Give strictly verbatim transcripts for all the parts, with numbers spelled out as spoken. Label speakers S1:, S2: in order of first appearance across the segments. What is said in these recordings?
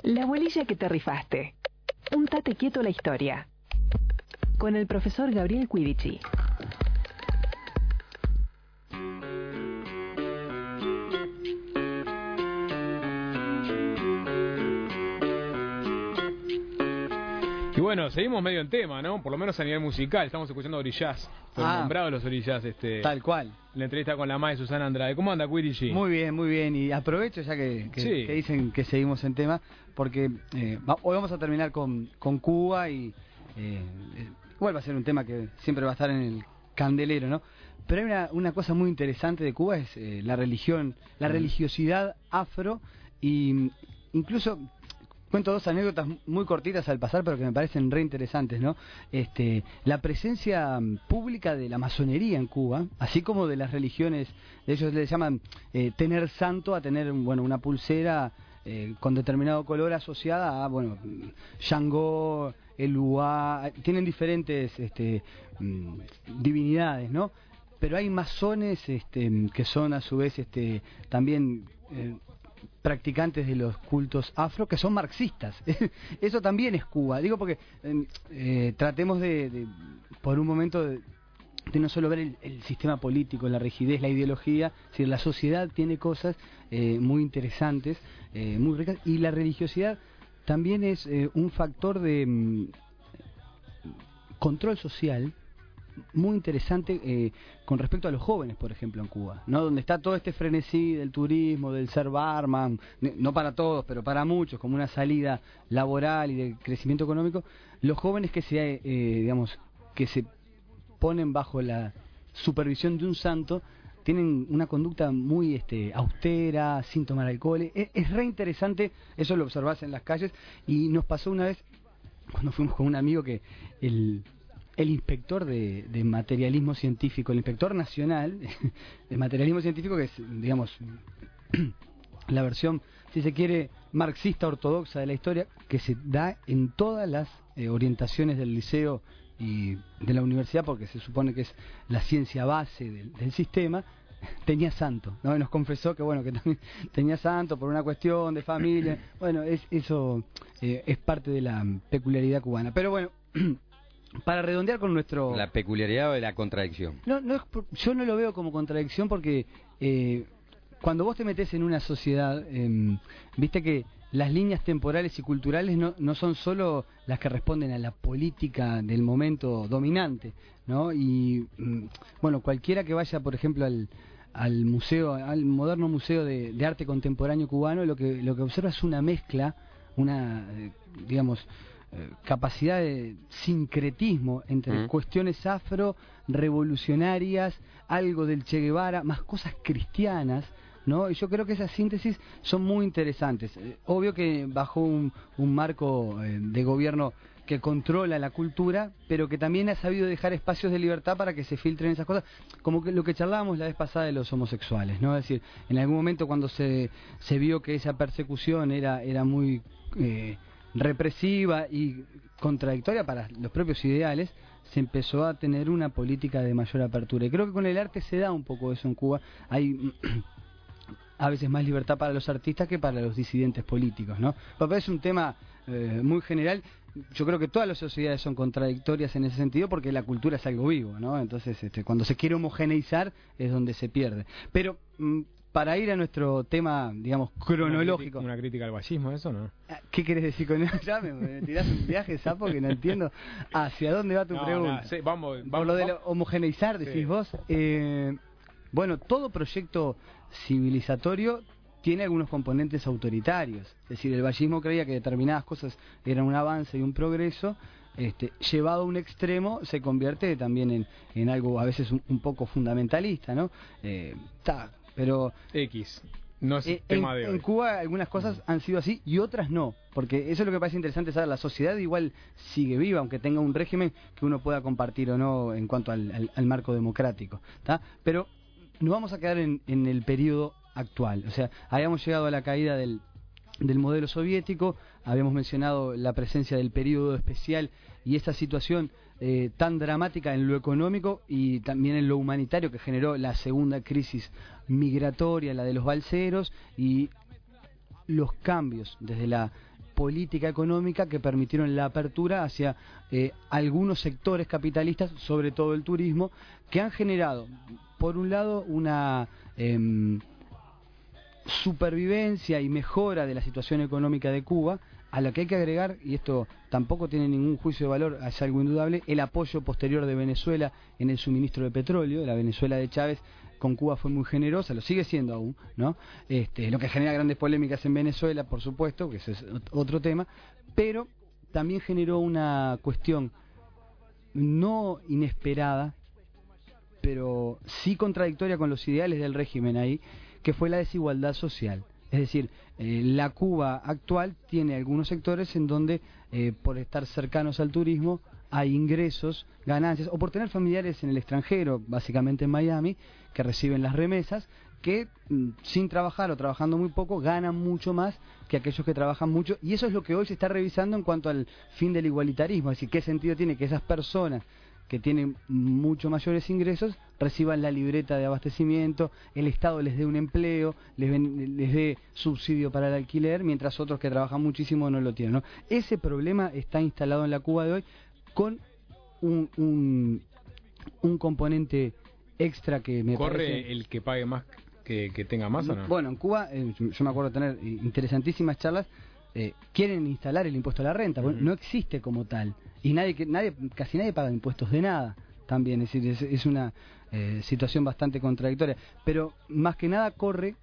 S1: La bolilla que te rifaste. Un tate quieto la historia. Con el profesor Gabriel Quidici.
S2: Y bueno, seguimos medio en tema, ¿no? Por lo menos a nivel musical. Estamos escuchando Orillaz. Fueron
S3: Ah,
S2: nombrados los Orillaz. Este,
S3: tal cual.
S2: La entrevista con la madre Susana Andrade. ¿Cómo anda, Quidici?
S3: Muy bien, muy bien. Y aprovecho ya que, que,
S2: Sí.
S3: que dicen que seguimos en tema, porque eh, va, hoy vamos a terminar con, con Cuba y eh, eh, igual va a ser un tema que siempre va a estar en el candelero, ¿no? Pero hay una, una cosa muy interesante de Cuba, es eh, la religión, la religiosidad afro, y incluso cuento dos anécdotas muy cortitas al pasar, pero que me parecen re interesantes, ¿no? Este, la presencia pública de la masonería en Cuba, así como de las religiones, ellos les llaman eh, tener santo a tener, bueno, una pulsera eh, con determinado color asociada a, bueno, Shango, el Uá, tienen diferentes este, mm, divinidades, ¿no? Pero hay masones este, que son a su vez este, también eh, practicantes de los cultos afro que son marxistas. Eso también es Cuba. Digo porque eh, eh, tratemos de, de, por un momento, de, de no solo ver el, el sistema político, la rigidez, la ideología, sino la sociedad tiene cosas eh, muy interesantes, eh, muy ricas, y la religiosidad también es eh, un factor de mm, control social muy interesante eh, con respecto a los jóvenes, por ejemplo, en Cuba, ¿no? Donde está todo este frenesí del turismo, del ser barman, no para todos, pero para muchos, como una salida laboral y de crecimiento económico. Los jóvenes que se, eh, digamos, que se ponen bajo la supervisión de un santo tienen una conducta muy este, austera, sin tomar alcohol. Es, es re interesante, eso lo observás en las calles, y nos pasó una vez cuando fuimos con un amigo que el el inspector de, de materialismo científico, el inspector nacional de materialismo científico, que es, digamos, la versión, si se quiere, marxista ortodoxa de la historia, que se da en todas las eh, orientaciones del liceo y de la universidad, porque se supone que es la ciencia base del, del sistema, tenía santo, ¿no? Y nos confesó que bueno, que también tenía santo por una cuestión de familia. Bueno, es, eso eh, es parte de la peculiaridad cubana. Pero bueno, para redondear con nuestro...
S4: ¿La peculiaridad o la contradicción?
S3: No, no es, yo no lo veo como contradicción porque eh, cuando vos te metés en una sociedad, eh, viste que las líneas temporales y culturales no, no son solo las que responden a la política del momento dominante, ¿no? Y mm, bueno, cualquiera que vaya, por ejemplo, al, al museo, al moderno museo de, de arte contemporáneo cubano, lo que lo que observa es una mezcla, una, eh, digamos, capacidad de sincretismo entre mm. cuestiones afro, revolucionarias, algo del Che Guevara, más cosas cristianas, ¿no? Y yo creo que esas síntesis son muy interesantes. Eh, obvio que bajo un, un marco eh, de gobierno que controla la cultura, pero que también ha sabido dejar espacios de libertad para que se filtren esas cosas, como que lo que charlábamos la vez pasada de los homosexuales, ¿no? Es decir, en algún momento cuando se, se vio que esa persecución era, era muy... Eh, represiva y contradictoria para los propios ideales, se empezó a tener una política de mayor apertura. Y creo que con el arte se da un poco eso en Cuba. Hay a veces más libertad para los artistas que para los disidentes políticos, ¿no? Pero es un tema eh, muy general. Yo creo que todas las sociedades son contradictorias en ese sentido porque la cultura es algo vivo, ¿no? Entonces, este, cuando se quiere homogeneizar es donde se pierde. Pero... Mm, para ir a nuestro tema, digamos, cronológico.
S2: ¿Una crítica al vallismo, eso no?
S3: ¿Qué querés decir con eso? Ya me, me tirás un viaje, sapo, que no entiendo hacia dónde va tu
S2: no,
S3: pregunta.
S2: No, sí, vamos, vamos,
S3: Por lo de
S2: vamos.
S3: lo homogeneizar, decís sí. vos. Eh, bueno, todo proyecto civilizatorio tiene algunos componentes autoritarios. Es decir, el vallismo creía que determinadas cosas eran un avance y un progreso. Este, llevado a un extremo se convierte también en, en algo a veces un, un poco fundamentalista, ¿no? Eh, ta, pero
S2: X no es
S3: eh,
S2: tema
S3: en,
S2: de hoy.
S3: En Cuba algunas cosas mm. han sido así y otras no, porque eso es lo que parece interesante saber. La sociedad igual sigue viva, aunque tenga un régimen que uno pueda compartir o no en cuanto al, al, al marco democrático, ¿tá? Pero nos vamos a quedar en, en el periodo actual. O sea, habíamos llegado a la caída del del modelo soviético, habíamos mencionado la presencia del periodo especial y esta situación eh, tan dramática en lo económico y también en lo humanitario que generó la segunda crisis migratoria, la de los balseros, y los cambios desde la política económica que permitieron la apertura hacia eh, algunos sectores capitalistas, sobre todo el turismo, que han generado, por un lado, una eh, supervivencia y mejora de la situación económica de Cuba, a la que hay que agregar, y esto tampoco tiene ningún juicio de valor, es algo indudable, el apoyo posterior de Venezuela en el suministro de petróleo. La Venezuela de Chávez con Cuba fue muy generosa, lo sigue siendo aún, ¿no? Este, lo que genera grandes polémicas en Venezuela, por supuesto, que ese es otro tema, pero también generó una cuestión no inesperada, pero sí contradictoria con los ideales del régimen ahí, que fue la desigualdad social. Es decir, eh, la Cuba actual tiene algunos sectores en donde, eh, por estar cercanos al turismo, hay ingresos, ganancias, o por tener familiares en el extranjero, básicamente en Miami, que reciben las remesas, que mm, sin trabajar o trabajando muy poco, ganan mucho más que aquellos que trabajan mucho, y eso es lo que hoy se está revisando en cuanto al fin del igualitarismo. Es decir, ¿qué sentido tiene que esas personas que tienen mucho mayores ingresos reciban la libreta de abastecimiento, el Estado les dé un empleo, les, ven, les dé subsidio para el alquiler, mientras otros que trabajan muchísimo no lo tienen, ¿no? Ese problema está instalado en la Cuba de hoy con un, un, un componente extra que me
S2: ¿Corre
S3: parece...
S2: el que pague más que, que tenga más o no?
S3: Bueno, en Cuba, eh, yo me acuerdo de tener interesantísimas charlas. Eh, quieren instalar el impuesto a la renta, bueno, uh-huh. No existe como tal, y nadie, nadie, casi nadie paga impuestos de nada también, es decir, es, es una eh, situación bastante contradictoria, pero más que nada corre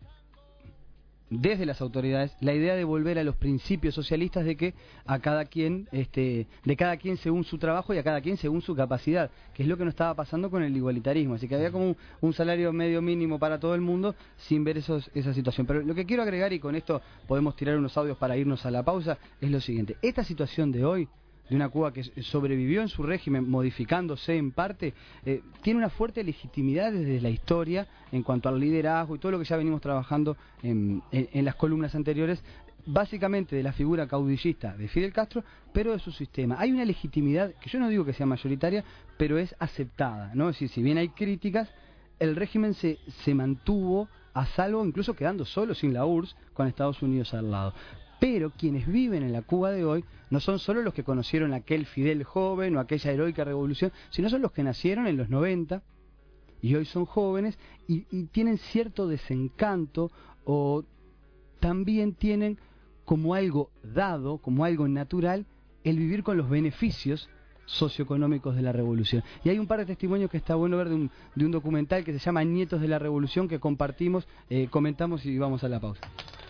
S3: desde las autoridades la idea de volver a los principios socialistas de que a cada quien, este, de cada quien según su trabajo y a cada quien según su capacidad, que es lo que no estaba pasando con el igualitarismo. Así que había como un, un salario medio mínimo para todo el mundo sin ver esos, esa situación. Pero lo que quiero agregar, y con esto podemos tirar unos audios para irnos a la pausa, es lo siguiente: esta situación de hoy, de una Cuba que sobrevivió en su régimen, modificándose en parte, eh, tiene una fuerte legitimidad desde la historia en cuanto al liderazgo y todo lo que ya venimos trabajando en, en, en las columnas anteriores, básicamente de la figura caudillista de Fidel Castro, pero de su sistema. Hay una legitimidad que yo no digo que sea mayoritaria, pero es aceptada, ¿no? Es decir, si bien hay críticas, el régimen se, se mantuvo a salvo, incluso quedando solo sin la U R S S, con Estados Unidos al lado. Pero quienes viven en la Cuba de hoy no son solo los que conocieron aquel Fidel joven o aquella heroica revolución, sino son los que nacieron en los noventa y hoy son jóvenes y, y tienen cierto desencanto, o también tienen como algo dado, como algo natural, el vivir con los beneficios socioeconómicos de la revolución. Y hay un par de testimonios que está bueno ver de un, de un documental que se llama Nietos de la Revolución, que compartimos, eh, comentamos y vamos a la pausa.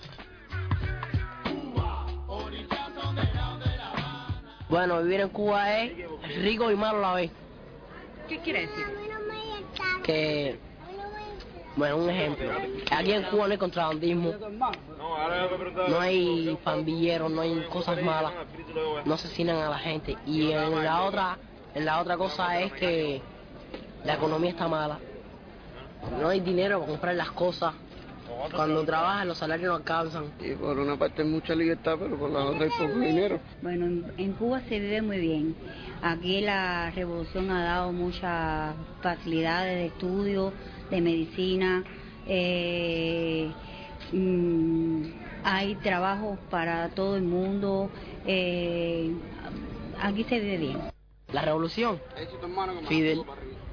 S5: Bueno, vivir en Cuba es rico y malo a la vez.
S6: ¿Qué quiere decir?
S5: Que, bueno, un ejemplo. Aquí en Cuba no hay contrabandismo, no hay pandilleros, no hay cosas malas, no asesinan a la gente. Y en la otra, en la otra cosa es que la economía está mala. No hay dinero para comprar las cosas. Cuando trabajan los salarios no alcanzan.
S7: Y por una parte hay mucha libertad, pero por la otra hay poco dinero.
S8: Bueno, en, en Cuba se vive muy bien. Aquí la revolución ha dado muchas facilidades de estudio, de medicina. Eh, mmm, hay trabajo para todo el mundo. Eh, aquí se vive bien.
S5: La revolución, Fidel.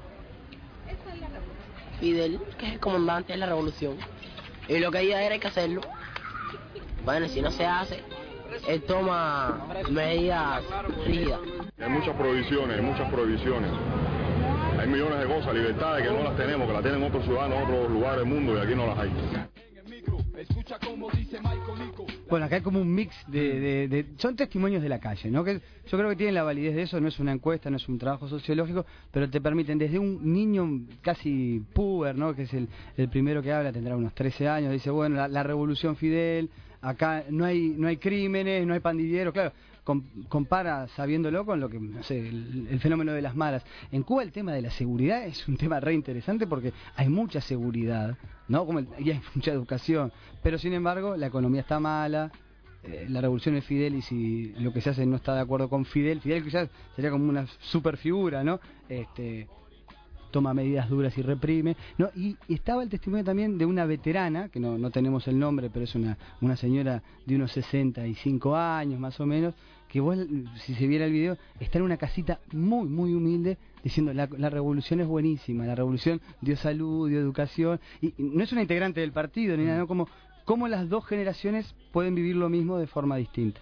S5: Fidel, que es el comandante de la revolución. Y lo que ella era hay que hacerlo. Bueno, si no se hace, él toma medidas rígidas.
S9: Hay muchas prohibiciones, hay muchas prohibiciones. Hay millones de cosas, libertades que no las tenemos, que las tienen otros ciudadanos en otros lugares del mundo y aquí no las hay.
S3: Bueno, acá hay como un mix de, de, de... son testimonios de la calle, ¿no? Que yo creo que tienen la validez de eso, no es una encuesta, no es un trabajo sociológico, pero te permiten, desde un niño casi puber, ¿no? Que es el, el primero que habla, tendrá unos trece años, dice, bueno, la, la revolución Fidel, acá no hay no hay crímenes, no hay pandilleros, claro, com, compara sabiéndolo con lo que, no sé, el, el fenómeno de las malas. En Cuba el tema de la seguridad es un tema re interesante porque hay mucha seguridad, ¿no? Como el, y hay mucha educación, pero sin embargo la economía está mala, eh, la revolución es Fidel y si lo que se hace no está de acuerdo con Fidel, Fidel quizás sería como una super figura, ¿no? Este, toma medidas duras y reprime, ¿no? Y, y estaba el testimonio también de una veterana, que no, no tenemos el nombre, pero es una, una señora de unos sesenta y cinco años más o menos, que vos, si se viera el video, está en una casita muy, muy humilde, diciendo la, la revolución es buenísima, la revolución dio salud, dio educación, y, y no es una integrante del partido, ni nada, ¿no? Como, como las dos generaciones pueden vivir lo mismo de forma distinta.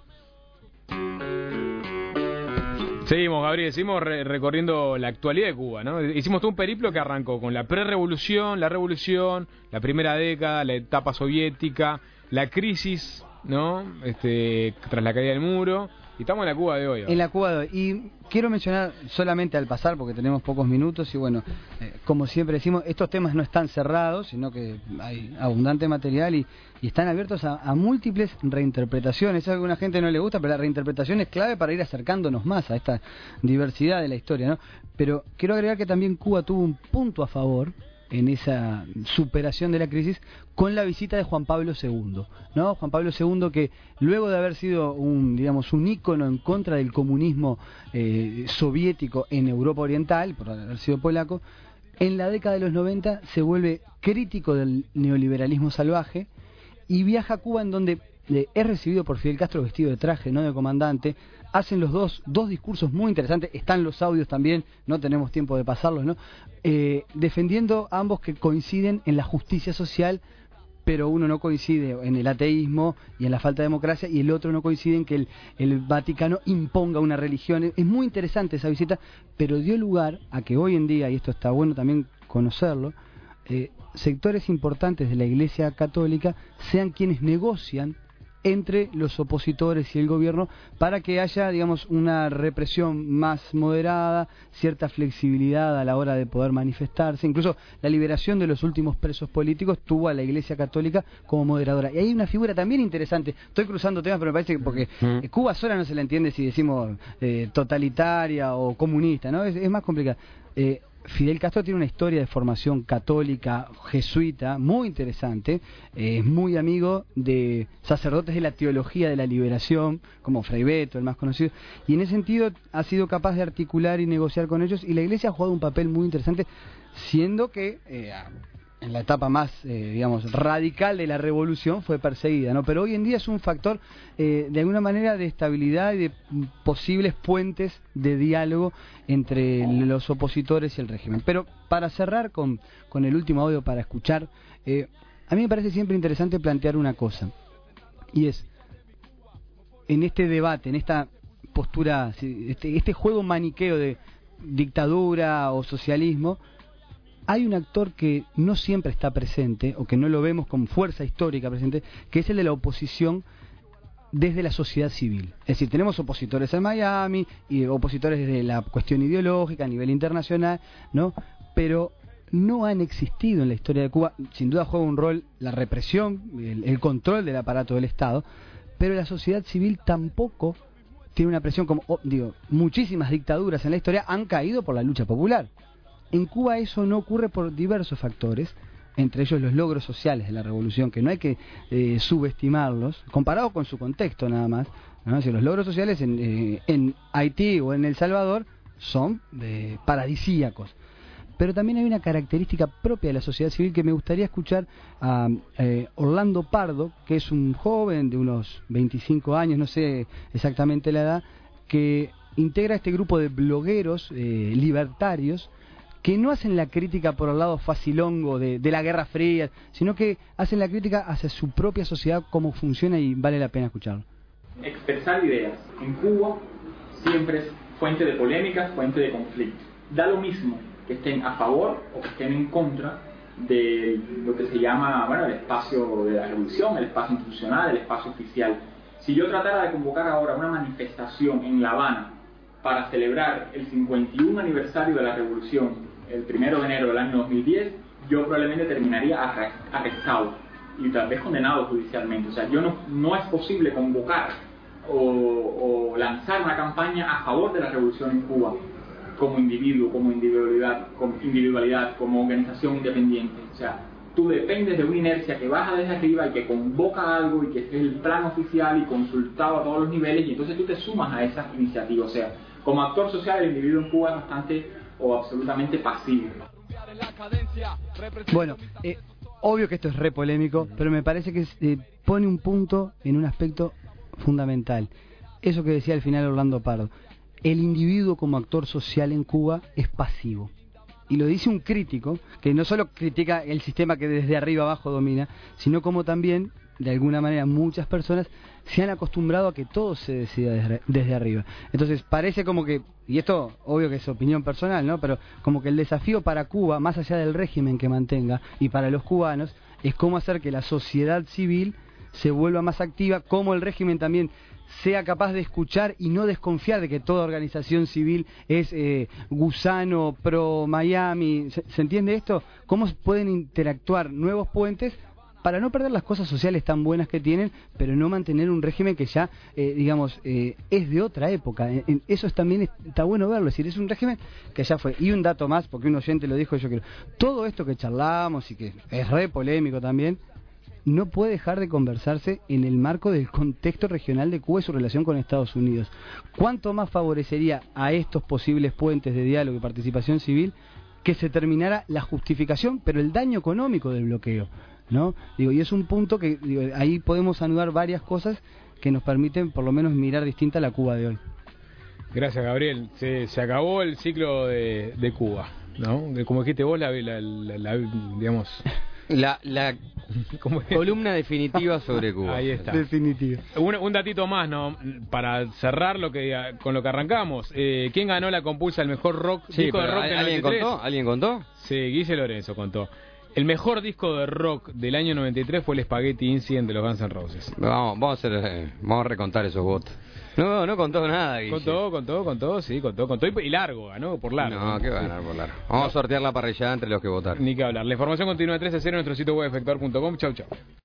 S2: Seguimos, Gabriel, seguimos re recorriendo la actualidad de Cuba, ¿no? Hicimos todo un periplo que arrancó con la pre-revolución, la revolución, la primera década, la etapa soviética, la crisis, ¿no? Este, tras la caída del muro. Y estamos en la Cuba de hoy. ¿no?
S3: En la Cuba de hoy. Y quiero mencionar solamente al pasar, porque tenemos pocos minutos, y bueno, eh, como siempre decimos, estos temas no están cerrados, sino que hay abundante material y, y están abiertos a, a múltiples reinterpretaciones. Es algo que a una gente no le gusta, pero la reinterpretación es clave para ir acercándonos más a esta diversidad de la historia, ¿no? Pero quiero agregar que también Cuba tuvo un punto a favor en esa superación de la crisis con la visita de Juan Pablo segundo, ¿no? Juan Pablo segundo, que luego de haber sido un, digamos, un ícono en contra del comunismo eh, soviético en Europa Oriental, por haber sido polaco, en la década de los noventa se vuelve crítico del neoliberalismo salvaje y viaja a Cuba, en donde eh, es recibido por Fidel Castro vestido de traje, no de comandante. Hacen los dos dos discursos muy interesantes, están los audios también, no tenemos tiempo de pasarlos, ¿no? Eh, defendiendo ambos que coinciden en la justicia social, pero uno no coincide en el ateísmo y en la falta de democracia, y el otro no coincide en que el, el Vaticano imponga una religión. Es muy interesante esa visita, pero dio lugar a que hoy en día, y esto está bueno también conocerlo, eh, sectores importantes de la Iglesia Católica sean quienes negocian entre los opositores y el gobierno para que haya, digamos, una represión más moderada, cierta flexibilidad a la hora de poder manifestarse. Incluso la liberación de los últimos presos políticos tuvo a la Iglesia Católica como moderadora. Y hay una figura también interesante. Estoy cruzando temas, pero me parece que porque eh, Cuba sola no se la entiende si decimos eh, totalitaria o comunista, ¿no? Es, es más complicado. Eh, Fidel Castro tiene una historia de formación católica, jesuita, muy interesante. Eh, es muy amigo de sacerdotes de la teología de la liberación, como Fray Beto, el más conocido, y en ese sentido ha sido capaz de articular y negociar con ellos, y la Iglesia ha jugado un papel muy interesante, siendo que eh, en la etapa más, eh, digamos, radical de la revolución fue perseguida, ¿no? Pero hoy en día es un factor, eh, de alguna manera, de estabilidad y de posibles puentes de diálogo entre los opositores y el régimen. Pero para cerrar con, con el último audio para escuchar, eh, a mí me parece siempre interesante plantear una cosa, y es, en este debate, en esta postura, este, este juego maniqueo de dictadura o socialismo, hay un actor que no siempre está presente, o que no lo vemos con fuerza histórica presente, que es el de la oposición desde la sociedad civil. Es decir, tenemos opositores en Miami, y opositores desde la cuestión ideológica a nivel internacional, ¿no? Pero no han existido en la historia de Cuba. Sin duda juega un rol la represión, el, el control del aparato del Estado, pero la sociedad civil tampoco tiene una presión como, oh, digo, muchísimas dictaduras en la historia han caído por la lucha popular. En Cuba eso no ocurre por diversos factores, entre ellos los logros sociales de la revolución, que no hay que eh, subestimarlos, comparado con su contexto nada más, ¿no? Si los logros sociales en, eh, en Haití o en El Salvador son eh, paradisíacos. Pero también hay una característica propia de la sociedad civil que me gustaría escuchar a eh, Orlando Pardo, que es un joven de unos veinticinco años, no sé exactamente la edad, que integra este grupo de blogueros eh, libertarios, que no hacen la crítica por el lado facilongo de, de la Guerra Fría, sino que hacen la crítica hacia su propia sociedad, cómo funciona, y vale la pena escucharlo.
S10: Expresar ideas en Cuba siempre es fuente de polémicas, fuente de conflicto. Da lo mismo que estén a favor o que estén en contra de lo que se llama, bueno, el espacio de la revolución, el espacio institucional, el espacio oficial. Si yo tratara de convocar ahora una manifestación en La Habana para celebrar el cincuenta y un aniversario de la revolución, el primero de enero del año dos mil diez, yo probablemente terminaría arrestado y tal vez condenado judicialmente. O sea, yo no, no es posible convocar o, o lanzar una campaña a favor de la revolución en Cuba como individuo, como individualidad, como individualidad, como organización independiente. O sea, tú dependes de una inercia que baja desde arriba y que convoca algo y que es el plan oficial y consultado a todos los niveles, y entonces tú te sumas a esas iniciativas. O sea, como actor social, el individuo en Cuba es bastante o absolutamente pasivo.
S3: Bueno, eh, obvio que esto es re polémico, pero me parece que eh, pone un punto en un aspecto fundamental. Eso que decía al final Orlando Pardo. El individuo como actor social en Cuba es pasivo. Y lo dice un crítico, que no solo critica el sistema que desde arriba abajo domina, sino como también, de alguna manera, muchas personas se han acostumbrado a que todo se decida desde, desde arriba. Entonces parece como que, y esto obvio que es opinión personal, ¿no? Pero como que el desafío para Cuba, más allá del régimen que mantenga, y para los cubanos, es cómo hacer que la sociedad civil se vuelva más activa, cómo el régimen también sea capaz de escuchar y no desconfiar de que toda organización civil es eh, gusano, pro Miami. ¿Se, ¿Se entiende esto? ¿Cómo pueden interactuar nuevos puentes para no perder las cosas sociales tan buenas que tienen, pero no mantener un régimen que ya, eh, digamos, eh, es de otra época? Eh, eso es, también está bueno verlo, es decir, es un régimen que ya fue. Y un dato más, porque un oyente lo dijo, yo quiero. Todo esto que charlamos y que es re polémico también, no puede dejar de conversarse en el marco del contexto regional de Cuba y su relación con Estados Unidos. ¿Cuánto más favorecería a estos posibles puentes de diálogo y participación civil que se terminara la justificación, pero el daño económico del bloqueo, ¿no? Digo, y es un punto que digo, ahí podemos anudar varias cosas que nos permiten por lo menos mirar distinta la Cuba de hoy.
S2: Gracias, Gabriel. Se, se acabó el ciclo de, de Cuba, ¿no? De, como dijiste vos, la, la, la, la digamos...
S4: La, la columna definitiva sobre Cuba.
S2: Ahí está.
S3: Definitiva.
S2: Un, un datito más, ¿no? Para cerrar lo que con lo que arrancamos. Eh, ¿Quién ganó la compulsa el mejor rock
S4: sí,
S2: disco de rock del
S4: ¿alguien
S2: noventa y tres?
S4: contó? ¿Alguien contó?
S2: Sí, Guille Lorenzo contó. El mejor disco de rock del año noventa y tres fue el Spaghetti Incident de los Guns N' Roses.
S4: Vamos, vamos a hacer, eh, vamos a recontar esos votos. No, no contó nada, Guille.
S2: Contó, contó, contó, sí, contó, contó y, y largo, ganó por largo.
S4: No, ¿qué va a ganar por largo? Vamos no. a sortear la parrillada entre los que votaron.
S2: Ni que hablar. La información continúa tres a cero en nuestro sitio web efectuar punto com. Chau, chau.